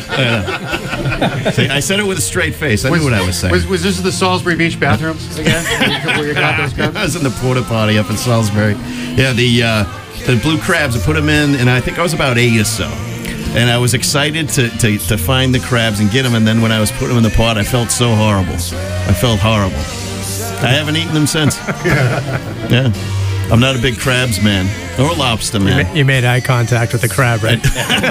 going. See, I said it with a straight face. I knew what I was saying. Was, was this the Salisbury Beach bathrooms again? Where you got those crabs? I was in the porta potty up in Salisbury. Yeah, the uh, the blue crabs. I put them in, and I think I was about eight or so. And I was excited to, to, to find the crabs and get them. And then when I was putting them in the pot, I felt so horrible. I felt horrible. I haven't eaten them since. Yeah. I'm not a big crabs man or lobster You, man. ma- you made eye contact with the crab, right?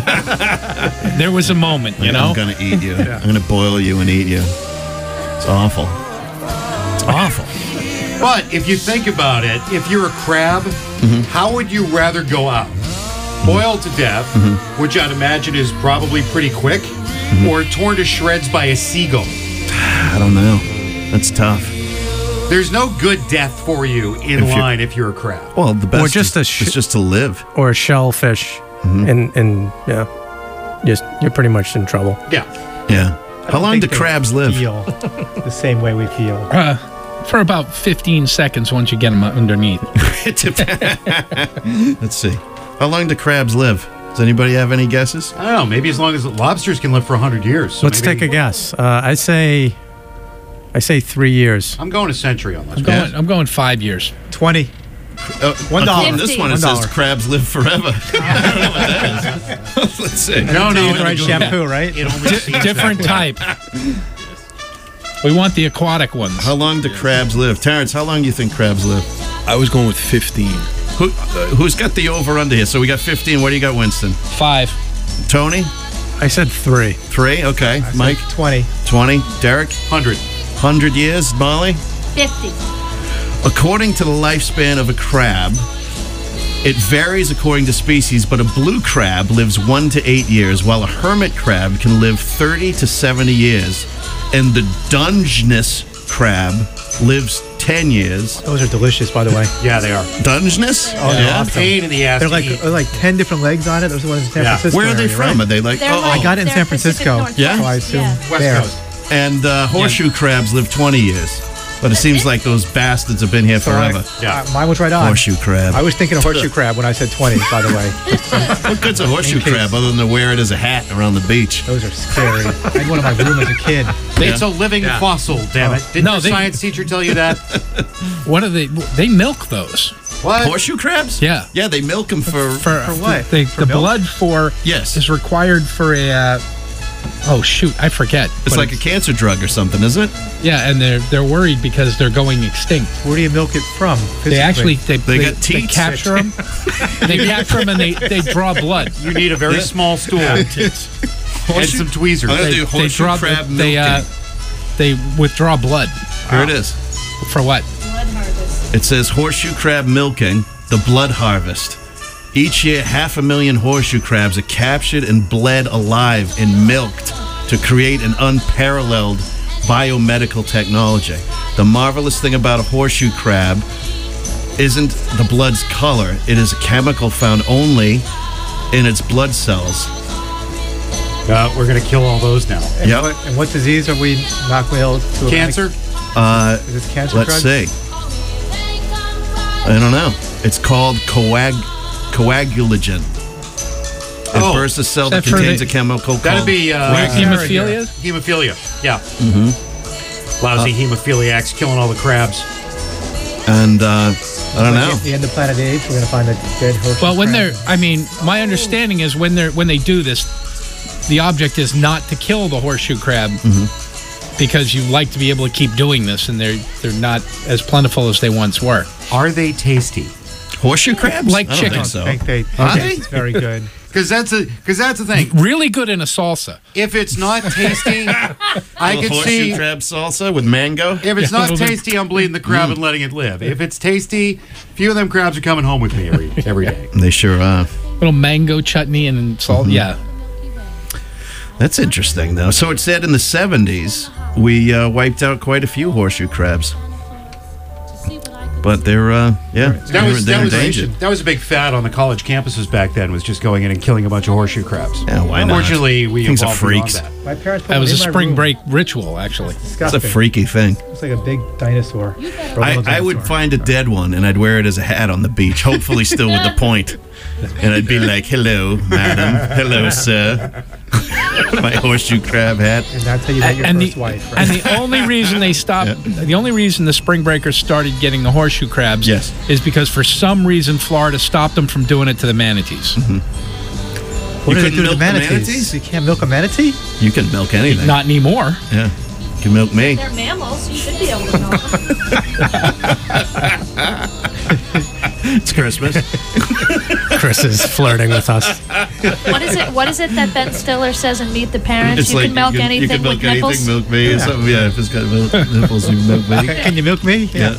There was a moment, you know? I'm going to eat you. I'm going to boil you and eat you. It's awful. It's awful. But if you think about it, if you're a crab, Mm-hmm. how would you rather go out? Boiled to death, Mm-hmm. which I'd imagine is probably pretty quick, Mm-hmm. or torn to shreds by a seagull? I don't know. That's tough. There's no good death for you in If you're- line if you're a crab. Well, the best Or just is, a sh- is just to live. Or a shellfish, Mm-hmm. and and yeah, just you're pretty much in trouble. Yeah. Yeah. I How don't long think do they crabs live? Feel the same way we feel. Uh, for about fifteen seconds once you get them underneath. Let's see. How long do crabs live? Does anybody have any guesses? I don't know. Maybe as long as lobsters can live for one hundred years. So Let's maybe- take a guess. Uh, I say, I say three years. I'm going a century on this. I'm going, I'm going five years. twenty. Uh, One dollar. according to This one, it One says dollar. crabs live forever. I don't know what that is. Let's see. No, no. Use the right it- shampoo, right? It only Di- seems different that way. type. We want the aquatic ones. How long do crabs live? Terrence, how long do you think crabs live? I was going with fifteen. Who, uh, who's got the over under here? So we got fifteen. What do you got, Winston? Five. Tony? I said three. Three? Okay. Mike? Twenty. twenty. Derek? one hundred. one hundred years. Molly? fifty. According to the lifespan of a crab, it varies according to species, but a blue crab lives one to eight years, while a hermit crab can live thirty to seventy years. And the Dungeness crab lives ten years. Those are delicious, by the way. Yeah, they are. Dungeness? Oh, they're yeah. awesome. Pain in the ass. They're to like eat. they're like ten different legs on it. Those are the ones in San Yeah. Francisco. Where are they area, from? right? Are they like, They're oh, like- oh. I got it in They're San Pacific Francisco. Northwest. Yeah? So I assume Yeah. West there. Coast. And uh, horseshoe crabs live twenty years. But it seems like those bastards have been here forever. Yeah. Uh, mine was right on. Horseshoe crab. I was thinking of horseshoe crab when I said twenty, by the way. What good's a horseshoe crab other than to wear it as a hat around the beach? Those are scary. I had one in my room as a kid. It's a living Yeah. fossil, damn it. Didn't No, your they- science teacher tell you that? What are they? They milk those. What? Horseshoe crabs? Yeah. Yeah, they milk them for... For, For what? They, For the milk? blood for Yes. is required for a. Uh, oh shoot, I forget. It's But like a cancer drug or something, isn't it? yeah, and they're they're worried because they're going extinct. Where do you milk it from? They actually they They they, got they teats. capture them. They capture them and they, they draw blood. You need a very small stool and some tweezers. I'm gonna They, do they horseshoe draw crab they uh, milking. they withdraw blood. Here it is. For what? It says horseshoe crab milking, the blood harvest. Each year, half a million horseshoe crabs are captured and bled alive and milked to create an unparalleled biomedical technology. The marvelous thing about a horseshoe crab isn't the blood's color. It is a chemical found only in its blood cells. Uh, we're going to kill all those now. And, Yep. what, and what disease are we not going to? Cancer? Uh, Is this cancer let's drug? see. I don't know. It's called coag coagulagen. It Oh. bursts a cell Is that that for contains the- a chemical That'd called be uh, Hemophilia? hemophilia. Yeah. Mm-hmm. Lousy hemophiliacs killing all the crabs. And uh, I don't Like know. At the end of Planet Apes, we're going to find a dead horseshoe Well, when crab. they're, I mean, my understanding is when they're when they do this, the object is not to kill the horseshoe crab Mm-hmm. because you like to be able to keep doing this, and they're they're not as plentiful as they once were. Are they tasty? Horseshoe crabs? Like I don't chicken. think so. I think they. Are okay, they? It's very good. Because that's a because that's the thing. Really good in a salsa. If it's not tasty, I Little can horseshoe see. crab salsa with mango. If it's Yeah, a not little bit. tasty, I'm bleeding the crab Mm. and letting it live. If it's tasty, a few of them crabs are coming home with me every every day. They sure are. Little mango chutney and salt. Mm-hmm. Yeah. That's interesting, though. So it said in the seventies, we uh, wiped out quite a few horseshoe crabs. But they're, uh, yeah, That they're, was they're that was, endangered. that was a big fad on the college campuses back then. Was just going in and killing a bunch of horseshoe crabs. Yeah, why not? Unfortunately, we Things are evolved beyond freaks. that. My parents put That was a them in my spring room. break ritual, actually. It's Disgusting. a freaky thing. It's like a big dinosaur. I, I would find a dead one and I'd wear it as a hat on the beach, hopefully still with the point. And I'd be like, hello, madam. Hello, sir. My horseshoe crab hat. And that's how you met your And first the, wife, right? and the only reason they stopped, the only reason the spring breakers started getting the horseshoe crabs Yes. is because for some reason Florida stopped them from doing it to the manatees. What You do they couldn't do to milk the manatees? manatees? You can't milk a manatee? You can milk anything. Not anymore. Yeah. You can milk me. They're mammals. You should be able to milk them. It's Christmas. Chris is flirting with us. What is it? What is it that Ben Stiller says in Meet the Parents? It's you like can milk you can, anything you can milk with nipples. anything, milk me. or Yeah. something. Yeah, if it's got milk, nipples, you can milk me. Can you milk me? Yeah.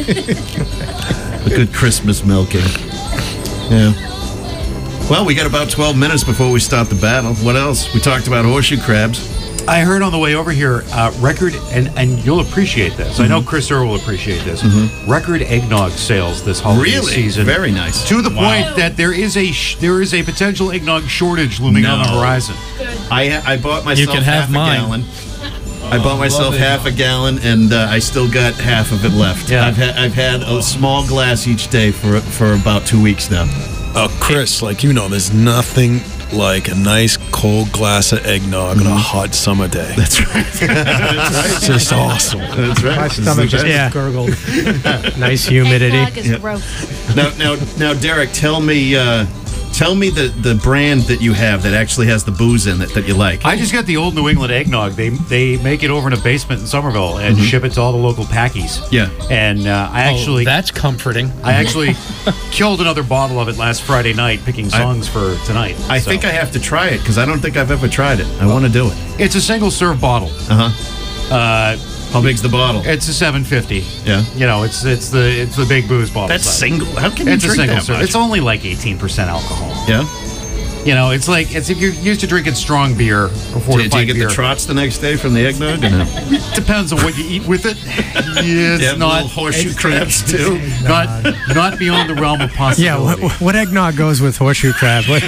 A good Christmas milking. Yeah. Well, we got about twelve minutes before we start the battle. What else? We talked about horseshoe crabs. I heard on the way over here, uh, record, and, and you'll appreciate this. I know Chris Earl will appreciate this. Record eggnog sales this holiday Mm-hmm. Really? season. Very nice. To the Wow. point that there is a sh- there is a potential eggnog shortage looming on the No. horizon. I I bought myself You can have half mine. a gallon. I bought myself half a gallon, and uh, I still got half of it left. Yeah. I've had I've had a small glass each day for for about two weeks now. Oh, Chris, like you know, there's nothing like a nice cold glass of eggnog on a hot summer day. That's right. It's just awesome. That's right. My stomach just Yeah. gurgled. Nice humidity. Eggnog is Yeah. gross. Now, now, now, Derek, tell me, uh, tell me the, the brand that you have that actually has the booze in it that you like. I just got the old New England eggnog. They they make it over in a basement in Somerville and ship it to all the local packies. Yeah. And uh, I actually oh, that's comforting. I actually killed another bottle of it last Friday night picking songs for tonight. I So, think I have to try it because I don't think I've ever tried it. I want to do it. it's a single serve bottle. Uh huh. Uh, How big's the bottle? it's a seven fifty. Yeah. You know, it's it's the it's the big booze bottle. That's size. single. How can you It's a drink single that serve. much? It's only like eighteen percent alcohol. Yeah. You know, it's like it's if you're used to drinking strong beer or Do, do fortified you get beer. the trots the next day from the eggnog? Or no? Depends on what you eat with it. Yeah, it's Yeah, not little horseshoe it's- crabs too. Not not beyond the realm of Yeah, possibility. what, what eggnog goes with horseshoe crab? What,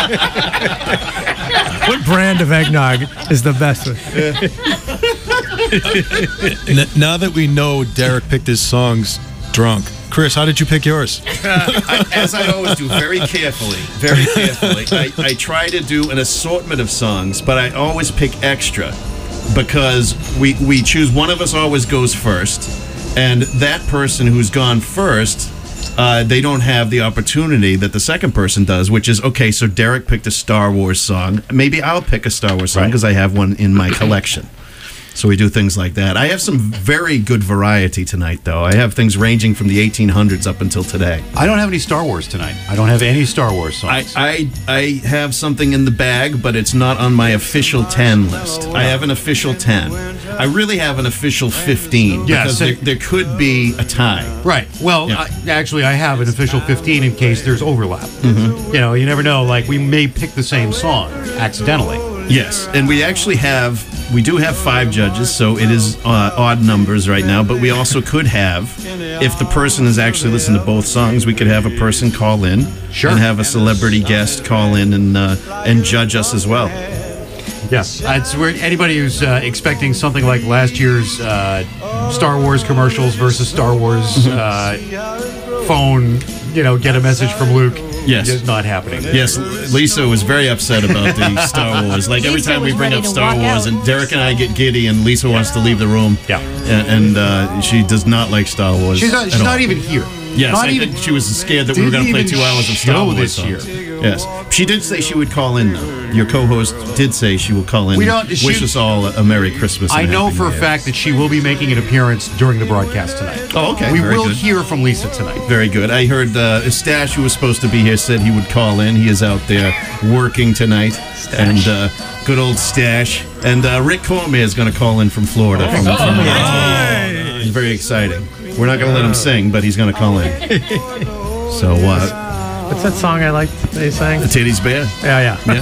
what brand of eggnog is the best one? N- now that we know Derek picked his songs drunk, Chris, how did you pick yours? I, as I always do, very carefully, very carefully. I, I try to do an assortment of songs, but I always pick extra because we we choose. One of us always goes first, and that person who's gone first, uh, they don't have the opportunity that the second person does, which is, okay, so Derek picked a Star Wars song. Maybe I'll pick a Star Wars song because I have one in my collection. So we do things like that. I have some very good variety tonight, though. I have things ranging from the eighteen hundreds up until today. I don't have any Star Wars tonight. I don't have any Star Wars songs. I, I, I have something in the bag, but it's not on my official ten list. I have an official ten. I really have an official fifteen Yeah, because so- there, there could be a tie. Right. Well, Yeah. I, actually, I have an official fifteen in case there's overlap. Mhm. You know, you never know. Like, we may pick the same song accidentally. Yes, and we actually have, we do have five judges, so it is uh, odd numbers right now, but we also could have, if the person has actually listened to both songs, we could have a person call in Sure. and have a celebrity guest call in and uh, and judge us as well. Yes. Uh, it's where anybody who's uh, expecting something like last year's uh, Star Wars commercials versus Star Wars uh, phone, you know, get a message from Luke. Yes. It's not happening. Yes, Lisa was very upset about the Star Wars. Like every Lisa time we was bring ready up to Star walk Wars, out. and Derek and I get giddy, and Lisa wants to leave the room. Yeah, and, and uh, she does not like Star Wars. She's not, at she's all. not even here. Yes, not I even, think she was scared that we were didn't going to play even two hours of Star show Wars this songs. year. Yes, she did say she would call in, though. Your co-host did say she will call in. We don't- Wish she- us all a, a Merry Christmas. I and know Happy for New a Year. fact that she will be making an appearance during the broadcast tonight. Oh, okay. We very will good. hear from Lisa tonight. Very good. I heard uh, Stash, who was supposed to be here, said he would call in. He is out there working tonight. And uh, good old Stash. And uh, Rick Cormier is going to call in from Florida. From, Oh, from nice. It's very exciting. We're not going to let him sing, but he's going to call in. So, uh, What's that song I liked they sang? the Titties Bear. Yeah, yeah.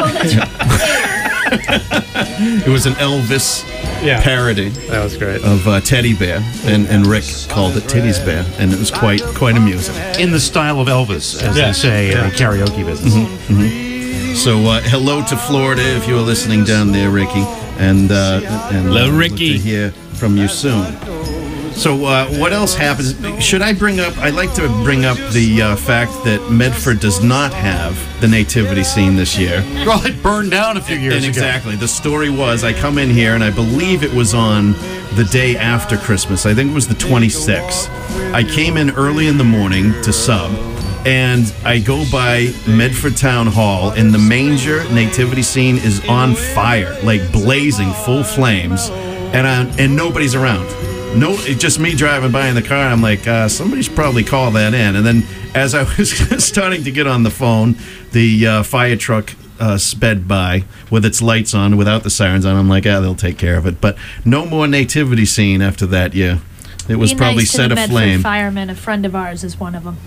Yeah. It was an Elvis Yeah. parody. That was great. Of uh, Teddy Bear, and, and Rick called it Titties Bear, and it was quite quite amusing. In the style of Elvis, as Yes. they say Yeah. in the karaoke business. Mhm. So uh, hello to Florida if you are listening down there, Ricky, and uh, and Hello, uh, look Ricky. to hear from you soon. So uh, what else happens? Should I bring up? I'd like to bring up the uh, fact that Medford does not have the nativity scene this year. Well, it burned down a few years And ago. exactly. The story was I come in here and I believe it was on the day after Christmas. I think it was the twenty-sixth. I came in early in the morning to sub and I go by Medford Town Hall and the manger nativity scene is on fire, like blazing, full flames, and I, and nobody's around. No, it's just me driving by in the car. And I'm like, uh, somebody should probably call that in. And then as I was starting to get on the phone, the uh, fire truck uh, sped by with its lights on, without the sirens on. I'm like, ah, they'll take care of it. But no more nativity scene after that. Yeah, it was Be probably nice to set the aflame. Medford firemen. A friend of ours is one of them.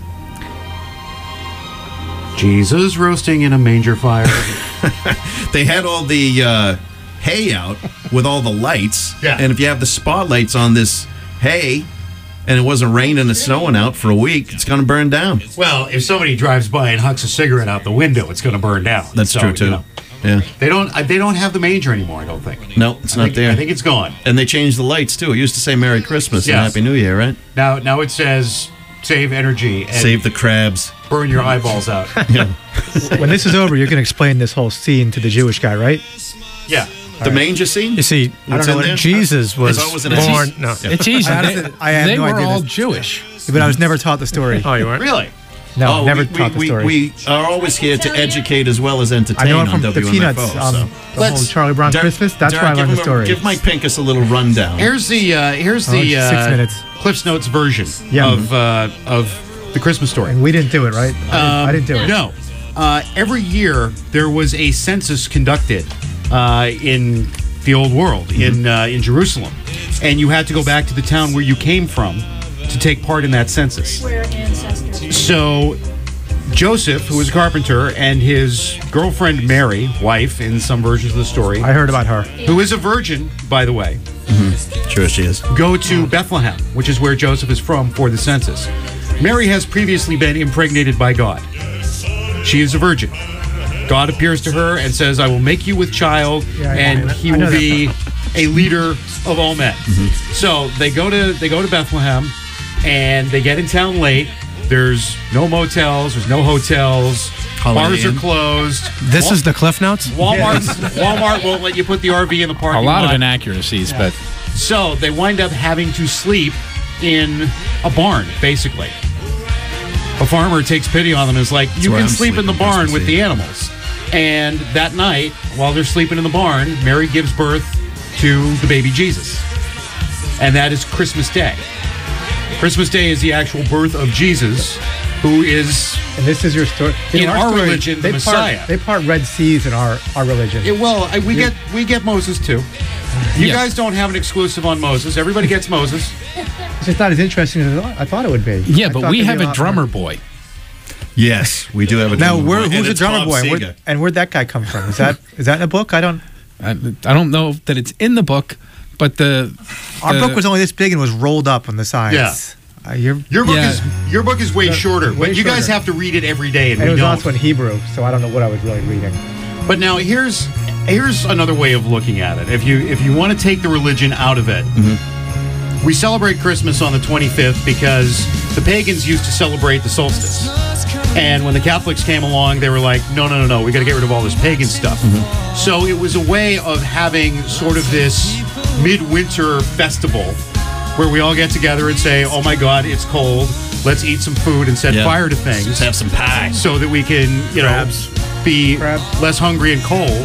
Jesus roasting in a manger fire. They had all the uh, hay out with all the lights. Yeah. And if you have the spotlights on this hay and it wasn't raining and snowing out for a week, it's going to burn down. Well, if somebody drives by and hucks a cigarette out the window, it's going to burn down. That's So, true, too. you know, Yeah. they don't. uh, They don't have the manger anymore. I don't think. No, it's I not think- there. I think it's gone. And they changed the lights, too. It used to say Merry Christmas and Yes. Happy New Year, right? Now, now it says save energy and Save the crabs. burn your eyeballs out. Yeah. When this is over, you're going to explain this whole scene to the Jewish guy, right? Yeah. The manger scene? You see, I What's don't know in when there? Jesus was It's always in a born. tease. No, Yeah. It's easy. I, They, honestly- I have they no were idea all this- Jewish. but I was never taught the story. Oh, you weren't? Really? No, Oh, never we, taught we, the story. We, we are always here to educate as well as entertain I know it on from the W M F O. Peanuts, um, so. the whole Charlie Brown Derek- Christmas. That's Derek, where I give learned the him a- story. Give Mike Pincus a little rundown. Here's the uh, here's Oh, the it's uh, six minutes. Cliff's Notes version Yeah. of uh, of the Christmas story. And we didn't do it, right? I didn't, Um, I didn't do it. No. Uh, every year there was a census conducted uh, in the old world, in uh, in Jerusalem, and you had to go back to the town where you came from to take part in that census. Where ancestors. So Joseph, who was a carpenter, and his girlfriend Mary, wife in some versions of the story, I heard about her. who is a virgin, by the way, Sure she is. go to Bethlehem, which is where Joseph is from, for the census. Mary has previously been impregnated by God. She is a virgin. God appears to her and says, I will make you with child, Yeah, I- and I- he I know will that be a leader of all men. So they go to they go to Bethlehem, and they get in town late. There's no motels. There's no hotels. Holiday Bars Inn. are closed. This Wal- is the Cliff Notes? Walmart. Walmart won't let you put the R V in the A parking lot lot. of inaccuracies, but So they wind up having to sleep in a barn, basically. A farmer takes pity on them and is like, you where can I'm sleep in the sleeping barn Christmas with Eve." the animals. And that night, while they're sleeping in the barn, Mary gives birth to the baby Jesus. And that is Christmas Day. Christmas Day is the actual birth of Jesus, who is, And this is your story. in our, story, religion, the they Messiah. Part, they part Red Seas in our, our religion. Yeah, well, I, we You're- get we get Moses too. You Yeah. guys don't have an exclusive on Moses. Everybody gets Moses. It's just not as interesting as I thought, I thought it would be. yeah, I but thought we there'd be have a lot drummer more. boy. Yes, we do have a Now, drummer where, boy, and who's the it's drummer Bob boy? Where, Seger. and where'd that guy come from? Is that is that in a book? I don't. I, I don't know that it's in the book, but the Our the- book was only this big and was rolled up on the sides. Yeah. Uh, your Your book Yeah. is your book is way Uh, shorter, way but you guys shorter. have to read it every day, and, and it we was don't. also in Hebrew, so I don't know what I was really reading. But now here's here's another way of looking at it. If you if you want to take the religion out of it, we celebrate Christmas on the twenty-fifth because the pagans used to celebrate the solstice. And when the Catholics came along, they were like, no, no, no, no, we got to get rid of all this pagan stuff. So it was a way of having sort of this midwinter festival where we all get together and say, oh my God, it's cold. Let's eat some food and set Yeah. fire to things. Let's have some pie. So that we can, you know, be less hungry and cold.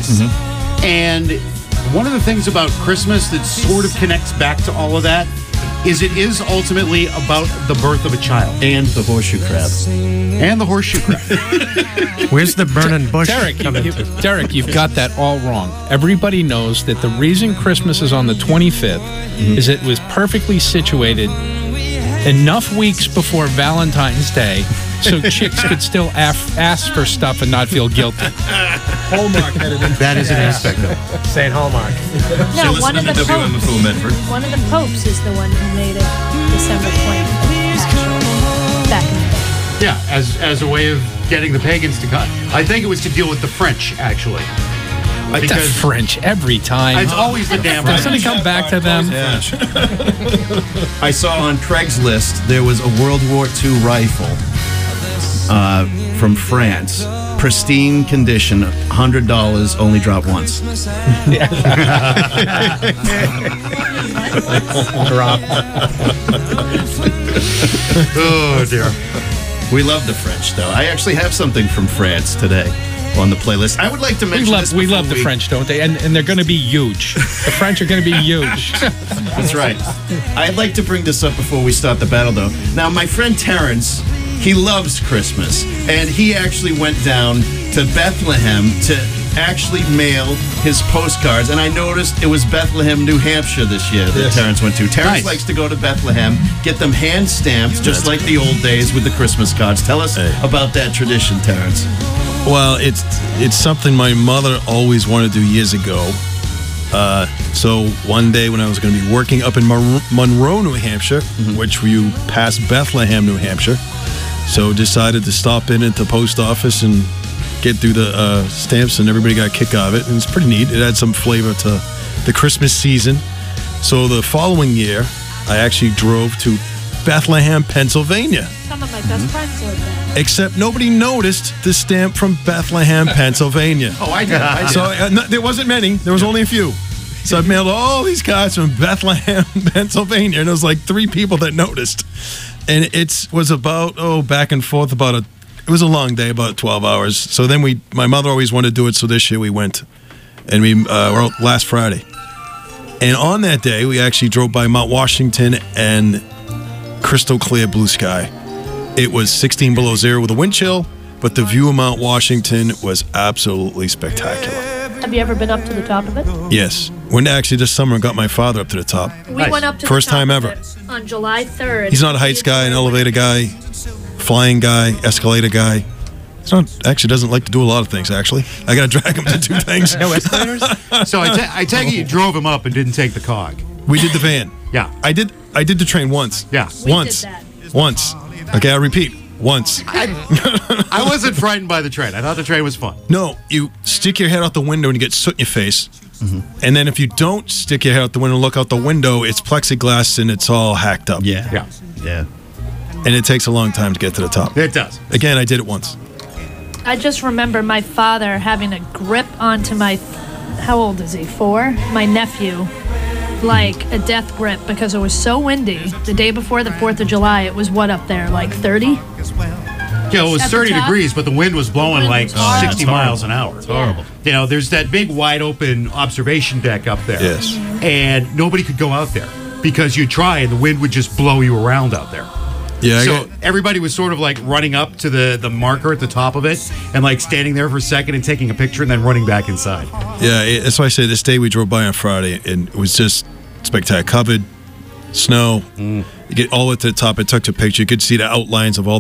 And one of the things about Christmas that sort of connects back to all of that is it is ultimately about the birth of a child. And the horseshoe crab. And the horseshoe crab. Where's the burning bush Derek, you, coming you- to? Derek, you've got that all wrong. Everybody knows that the reason Christmas is on the twenty-fifth is it was perfectly situated enough weeks before Valentine's Day so chicks could still af- ask for stuff and not feel guilty. Hallmark had it in. That is an aspect of it. Saying Hallmark. No, one of the W M F O popes. Medford. One of the popes is the one who made it December twentieth. Actually, back in the day. Yeah, as as a way of getting the pagans to come. I think it was to deal with the French, actually. The Because French every time. it's always the damn Doesn't French. it come back to them? Yeah. I saw on Craigslist there was a World War Two rifle uh, from France. Pristine condition, one hundred dollars, only dropped once. Drop. Oh, dear. We love the French, though. I actually have something from France today on the playlist. I would like to We mention love this we before love the French, don't they? And and they're going to be huge. The French are going to be huge. That's right. I'd like to bring this up before we start the battle, though. Now, my friend Terrence, he loves Christmas, and he actually went down to Bethlehem to actually mail his postcards. And I noticed it was Bethlehem, New Hampshire this year that Yes. Terrence went to. Terrence Nice. likes to go to Bethlehem, get them hand stamped, just like the old days with the Christmas cards. Tell us about that tradition, Terrence. Well, it's it's something my mother always wanted to do years ago. Uh, so one day when I was going to be working up in Mon- Monroe, New Hampshire, which you pass Bethlehem, New Hampshire, so decided to stop in at the post office and get through the uh, stamps, and everybody got a kick out of it. And it's pretty neat. It adds some flavor to the Christmas season. So the following year, I actually drove to Bethlehem, Pennsylvania. Some of my best friends live there. Except nobody noticed the stamp from Bethlehem, Pennsylvania. Oh, I did. I did. So uh, no, there wasn't many. There was only a few. So I mailed all these cards from Bethlehem, Pennsylvania, and there was like three people that noticed. And it was about oh back and forth about a. It was a long day, about twelve hours. So then we, my mother always wanted to do it. So this year we went, and we uh, well, last Friday. And on that day, we actually drove by Mount Washington and crystal clear blue sky. It was sixteen below zero with a wind chill, but the view of Mount Washington was absolutely spectacular. Have you ever been up to the top of it? Yes. Went actually this summer and got my father up to the top. We went up to First the top time of ever. it on July third. He's not a heights guy, an elevator guy, flying guy, escalator guy. He's not actually doesn't like to do a lot of things, actually. I got to drag him to do things. No escalators? So I, ta- I take it you drove him up and didn't take the cog. We did the van. Yeah. I did I did the train once. Yeah. We once. did that. Once. Okay, I repeat. Once. I, I wasn't frightened by the train. I thought the train was fun. No, you stick your head out the window and you get soot in your face. And then if you don't stick your head out the window and look out the window, it's plexiglass and it's all hacked up. Yeah. Yeah. Yeah. And it takes a long time to get to the top. It does. Again, I did it once. I just remember my father having a grip onto my, how old is he, four? My nephew, like a death grip because it was so windy. The day before the fourth of July, it was what up there, like thirty? Yeah, it was At the thirty top? degrees, but the wind was blowing wind like was blowing. sixty Oh, it's miles an hour. It's horrible. You know, there's that big wide open observation deck up there. Yes. And nobody could go out there because you'd try and the wind would just blow you around out there. Yeah, I so got- everybody was sort of like running up to the, the marker at the top of it and like standing there for a second and taking a picture and then running back inside. Yeah, it- that's why I say this day we drove by on Friday and it was just spectacular. Covered, snow. You get all the way to the top. I took a picture. You could see the outlines of all